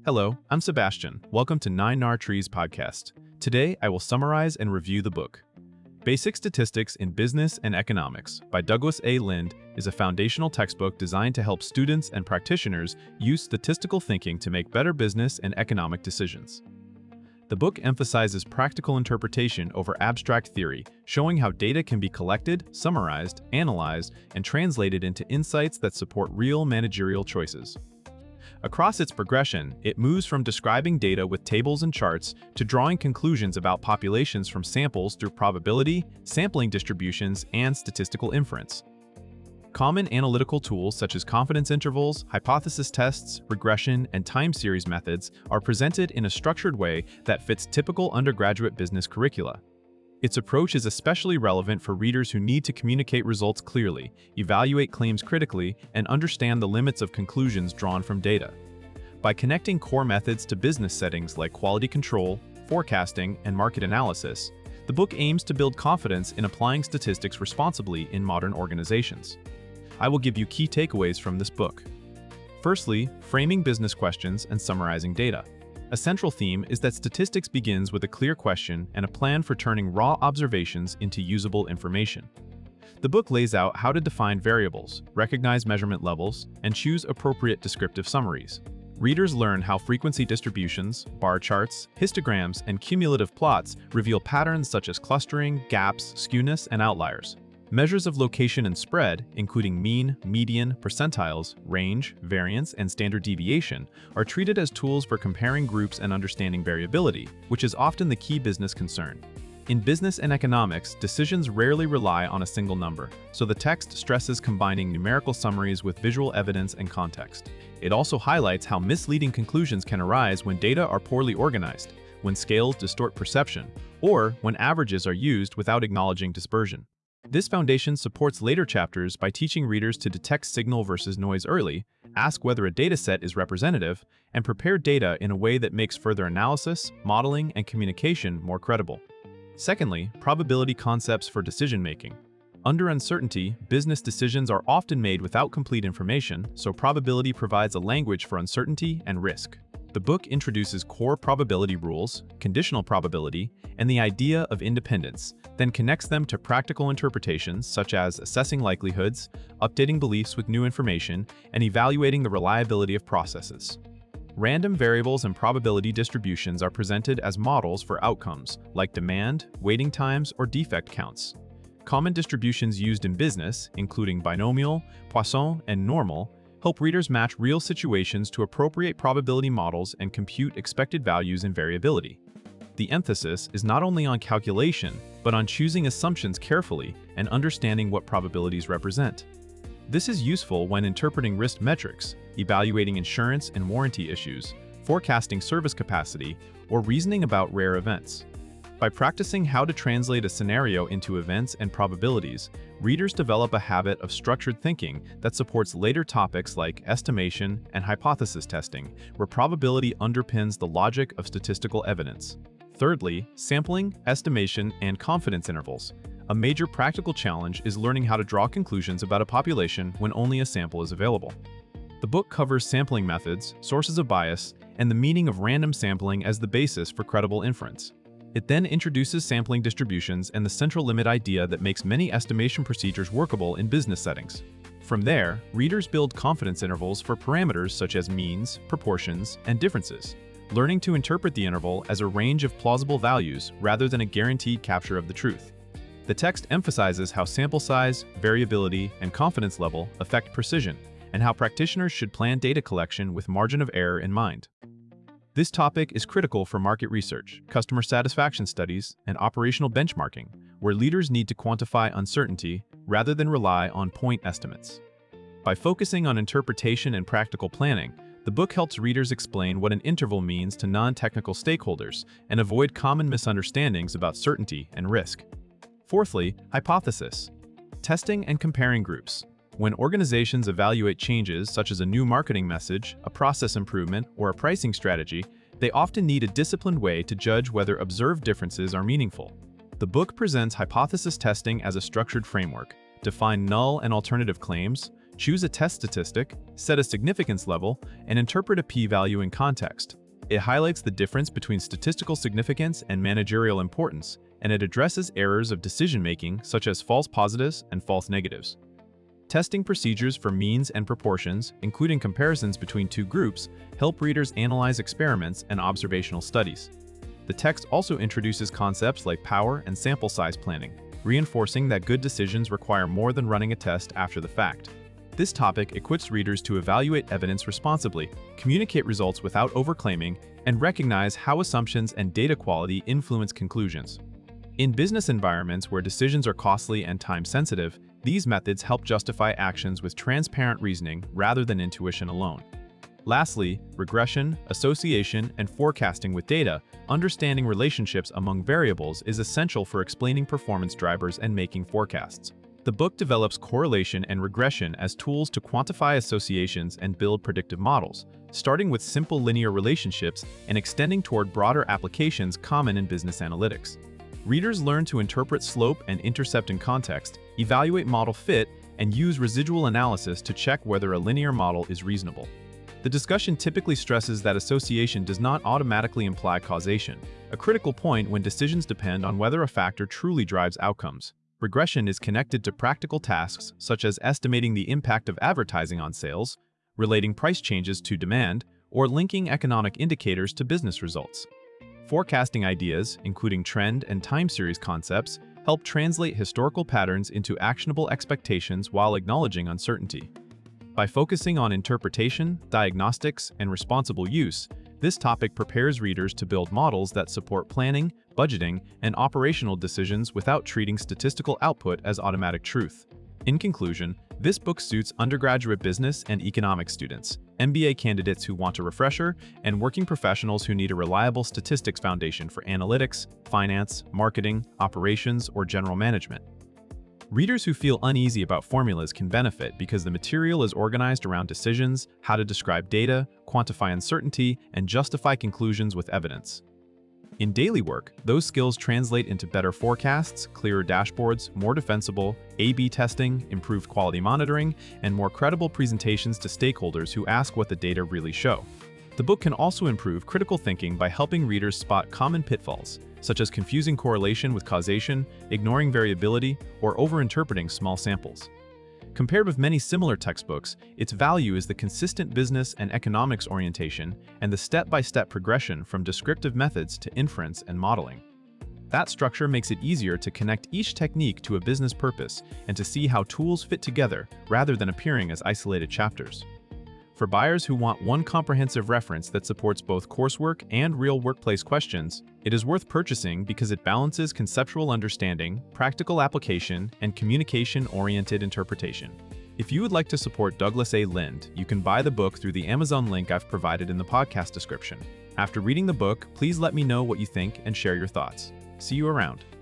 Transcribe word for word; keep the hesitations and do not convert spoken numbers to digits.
Hello, I'm Sebastian. Welcome to Nine Nar Trees podcast. Today, I will summarize and review the book. Basic Statistics in Business and Economics by Douglas A. Lind is a foundational textbook designed to help students and practitioners use statistical thinking to make better business and economic decisions. The book emphasizes practical interpretation over abstract theory, showing how data can be collected, summarized, analyzed, and translated into insights that support real managerial choices. Across its progression, it moves from describing data with tables and charts to drawing conclusions about populations from samples through probability, sampling distributions, and statistical inference. Common analytical tools such as confidence intervals, hypothesis tests, regression, and time series methods are presented in a structured way that fits typical undergraduate business curricula. Its approach is especially relevant for readers who need to communicate results clearly, evaluate claims critically, and understand the limits of conclusions drawn from data. By connecting core methods to business settings like quality control, forecasting, and market analysis, the book aims to build confidence in applying statistics responsibly in modern organizations. I will give you key takeaways from this book. Firstly, framing business questions and summarizing data. A central theme is that statistics begins with a clear question and a plan for turning raw observations into usable information. The book lays out how to define variables, recognize measurement levels, and choose appropriate descriptive summaries. Readers learn how frequency distributions, bar charts, histograms, and cumulative plots reveal patterns such as clustering, gaps, skewness, and outliers. Measures of location and spread, including mean, median, percentiles, range, variance, and standard deviation, are treated as tools for comparing groups and understanding variability, which is often the key business concern. In business and economics, decisions rarely rely on a single number, so the text stresses combining numerical summaries with visual evidence and context. It also highlights how misleading conclusions can arise when data are poorly organized, when scales distort perception, or when averages are used without acknowledging dispersion. This foundation supports later chapters by teaching readers to detect signal versus noise early, ask whether a dataset is representative, and prepare data in a way that makes further analysis, modeling, and communication more credible. Secondly, probability concepts for decision-making. Under uncertainty, business decisions are often made without complete information, so probability provides a language for uncertainty and risk. The book introduces core probability rules, conditional probability, and the idea of independence, then connects them to practical interpretations such as assessing likelihoods, updating beliefs with new information, and evaluating the reliability of processes. Random variables and probability distributions are presented as models for outcomes, like demand, waiting times, or defect counts. Common distributions used in business, including binomial, Poisson, and normal, help readers match real situations to appropriate probability models and compute expected values and variability. The emphasis is not only on calculation, but on choosing assumptions carefully and understanding what probabilities represent. This is useful when interpreting risk metrics, evaluating insurance and warranty issues, forecasting service capacity, or reasoning about rare events. By practicing how to translate a scenario into events and probabilities, readers develop a habit of structured thinking that supports later topics like estimation and hypothesis testing, where probability underpins the logic of statistical evidence. Thirdly, sampling, estimation, and confidence intervals. A major practical challenge is learning how to draw conclusions about a population when only a sample is available. The book covers sampling methods, sources of bias, and the meaning of random sampling as the basis for credible inference. It then introduces sampling distributions and the central limit idea that makes many estimation procedures workable in business settings. From there, readers build confidence intervals for parameters such as means, proportions, and differences, learning to interpret the interval as a range of plausible values rather than a guaranteed capture of the truth. The text emphasizes how sample size, variability, and confidence level affect precision, and how practitioners should plan data collection with margin of error in mind. This topic is critical for market research, customer satisfaction studies, and operational benchmarking, where leaders need to quantify uncertainty rather than rely on point estimates. By focusing on interpretation and practical planning, the book helps readers explain what an interval means to non-technical stakeholders and avoid common misunderstandings about certainty and risk. Fourthly, hypothesis. Testing and comparing groups. When organizations evaluate changes such as a new marketing message, a process improvement, or a pricing strategy, they often need a disciplined way to judge whether observed differences are meaningful. The book presents hypothesis testing as a structured framework, define null and alternative claims, Choose a test statistic, set a significance level, and interpret a p-value in context. It highlights the difference between statistical significance and managerial importance, and it addresses errors of decision-making such as false positives and false negatives. Testing procedures for means and proportions, including comparisons between two groups, help readers analyze experiments and observational studies. The text also introduces concepts like power and sample size planning, reinforcing that good decisions require more than running a test after the fact. This topic equips readers to evaluate evidence responsibly, communicate results without overclaiming, and recognize how assumptions and data quality influence conclusions. In business environments where decisions are costly and time-sensitive, these methods help justify actions with transparent reasoning rather than intuition alone. Lastly, regression, association, and forecasting with data, understanding relationships among variables is essential for explaining performance drivers and making forecasts. The book develops correlation and regression as tools to quantify associations and build predictive models, starting with simple linear relationships and extending toward broader applications common in business analytics. Readers learn to interpret slope and intercept in context, evaluate model fit, and use residual analysis to check whether a linear model is reasonable. The discussion typically stresses that association does not automatically imply causation, a critical point when decisions depend on whether a factor truly drives outcomes. Regression is connected to practical tasks such as estimating the impact of advertising on sales, relating price changes to demand, or linking economic indicators to business results. Forecasting ideas, including trend and time series concepts, help translate historical patterns into actionable expectations while acknowledging uncertainty. By focusing on interpretation, diagnostics, and responsible use, this topic prepares readers to build models that support planning, budgeting, and operational decisions without treating statistical output as automatic truth. In conclusion, this book suits undergraduate business and economics students, M B A candidates who want a refresher, and working professionals who need a reliable statistics foundation for analytics, finance, marketing, operations, or general management. Readers who feel uneasy about formulas can benefit because the material is organized around decisions, how to describe data, quantify uncertainty, and justify conclusions with evidence. In daily work, those skills translate into better forecasts, clearer dashboards, more defensible A B testing, improved quality monitoring, and more credible presentations to stakeholders who ask what the data really show. The book can also improve critical thinking by helping readers spot common pitfalls, such as confusing correlation with causation, ignoring variability, or overinterpreting small samples. Compared with many similar textbooks, its value is the consistent business and economics orientation and the step-by-step progression from descriptive methods to inference and modeling. That structure makes it easier to connect each technique to a business purpose and to see how tools fit together rather than appearing as isolated chapters. For buyers who want one comprehensive reference that supports both coursework and real workplace questions, it is worth purchasing because it balances conceptual understanding, practical application, and communication-oriented interpretation. If you would like to support Douglas A. Lind, you can buy the book through the Amazon link I've provided in the podcast description. After reading the book, please let me know what you think and share your thoughts. See you around.